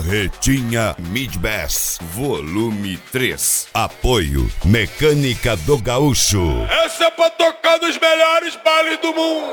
Retinha Midbass, volume 3. Apoio Mecânica do Gaúcho. Essa é pra tocar nos melhores bailes do mundo.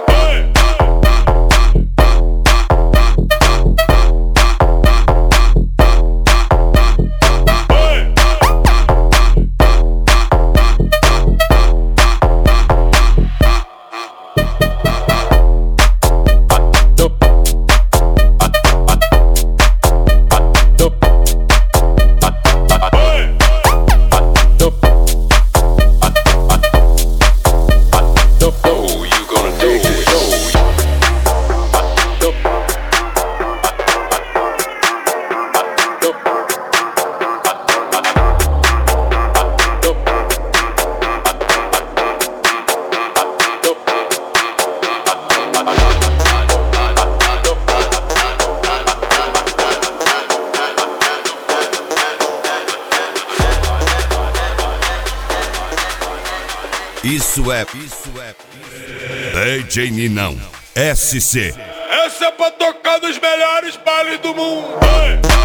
Isso é DJ Ninão SC. Essa é pra tocar nos melhores bailes do mundo.